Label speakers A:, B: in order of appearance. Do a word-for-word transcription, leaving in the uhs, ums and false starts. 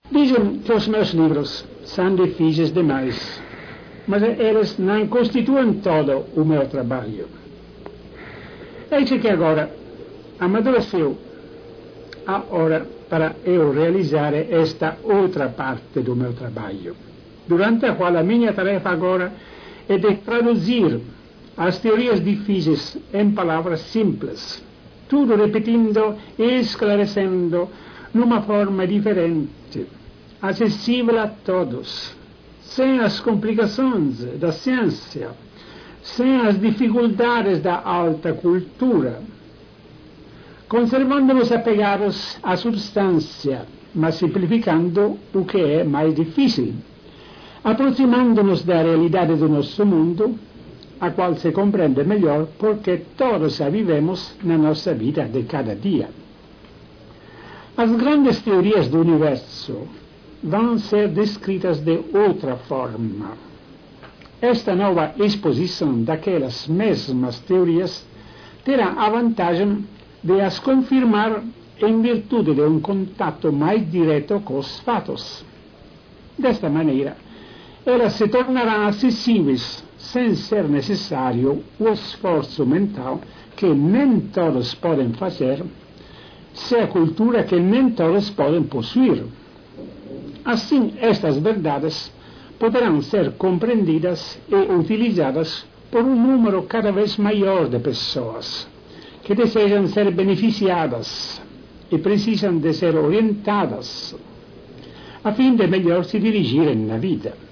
A: Dizem que os meus livros são difíceis demais, mas eles não constituem todo o meu trabalho. Eis que agora amadureceu a hora para eu realizar esta outra parte do meu trabalho, durante a qual a minha tarefa agora é de traduzir as teorias difíceis em palavras simples, tudo repetindo e esclarecendo numa forma diferente, acessível a todos, sem as complicações da ciência, sem as dificuldades da alta cultura, conservando-nos apegados à substância, mas simplificando o que é mais difícil, aproximando-nos da realidade do nosso mundo, a qual se compreende melhor porque todos a vivemos na nossa vida de cada dia. As grandes teorias do universo vão ser descritas de outra forma. Esta nova exposição daquelas mesmas teorias terá a vantagem de as confirmar em virtude de um contato mais direto com os fatos. Desta maneira, elas se tornarão acessíveis sem ser necessário o esforço mental que nem todos podem fazer, se a cultura que nem todos podem possuir. Assim, estas verdades poderão ser compreendidas e utilizadas por um número cada vez maior de pessoas que desejam ser beneficiadas e precisam de ser orientadas a fim de melhor se dirigirem na vida.